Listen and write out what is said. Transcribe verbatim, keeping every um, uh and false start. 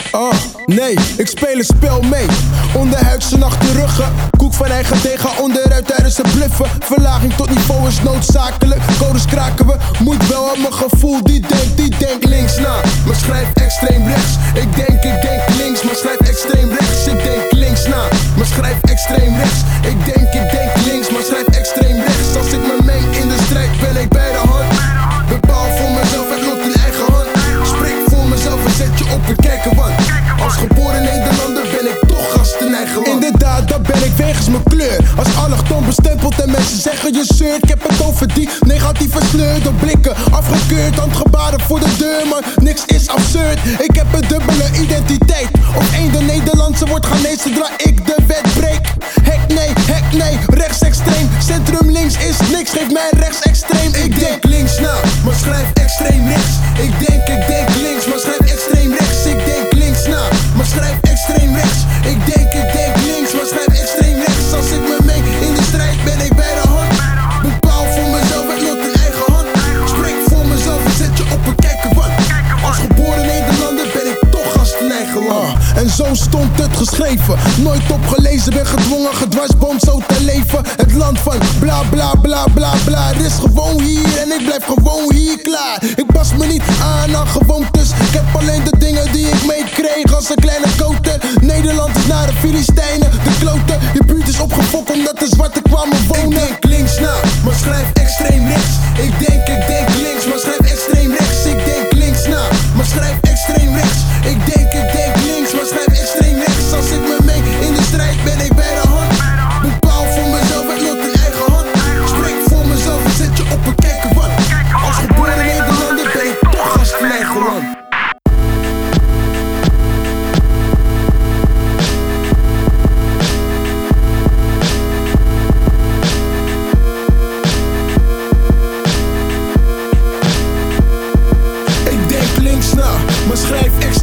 Ah, nee, ik speel een spel mee. Onderhuidse nachtruggen. Koek van eigen dega onderuit tijdens het bluffen. Verlaging tot niveau is noodzakelijk. Codes kraken we, moet wel aan mijn gevoel. Die denkt, die denkt links na, maar schrijf extreem rechts. Ik denk, ik denk links, maar schrijf extreem rechts. Ik denk links na, maar schrijf extreem rechts. Ik denk, ik denk links, maar schrijf extreem rechts. Als ik me meng in de strijd ben ik bij de hand. Bepaal voor mezelf, het lot in eigen hand. Spreek voor mezelf en zet je op een kijkenwand. Als geboren Nederlander ben ik toch gast in eigen land. Inderdaad, dat ben ik wegens mijn kleur. Als allochtoon bestempeld en mensen zeggen je zeurt. Ik heb het over die negatieve sleur. Door blikken afgekeurd, handgebaren voor de deur. Maar niks is absurd, ik heb een dubbele identiteit. Op één de Nederlandse wordt Ghanese zodra ik de wet breek. Hek nee, hek nee, rechtsextreem. Centrum links is niks, geef mij rechtsextreem. Ik denk links na, maar schrijf extreem rechts. Ik denk, ik denk links, maar schrijf extreem rechts. Ik denk links na, maar schrijf extreem rechts. Ik denk, ik denk links, maar schrijf extreem rechts. Als ik me meng in de strijd ben ik bij de hand. Bepaal voor mezelf het lot in eigen hand. Spreek voor mezelf en zet je op een kijkenwand. Als geboren Nederlander ben ik toch gast in eigen land. Ah, en zo stond het geschreven. Nooit opgelezen, ben gedwongen, gedwarsboomd zo te leven. Het land van bla bla bla bla bla. Er is gewoon hier en ik blijf gewoon hier klaar. Ik pas me niet aan aan gewoontes. Ik heb alleen de dingen die ik meekreeg als een kleine koter. Nederland is naar de Filistijnen, de kloten. Je buurt is opgefokt omdat de zwarten kwamen wonen. Ik denk links na, maar schrijf extreem rechts. Ik denk, ik denk links, maar schrijf extreem rechts. Ik denk links na, maar schrijf extreem rechts. Ik denk, ik denk links, maar schrijf extreem rechts. Als ik me meng in de strijd ben ik bij de hand. Bepaal voor mezelf het lot in eigen hand. Spreek voor mezelf en zet je op een kijkenwand. Als geboren Nederlander ben ik toch gast in eigen land. Ik denk links na, maar schrijf extreem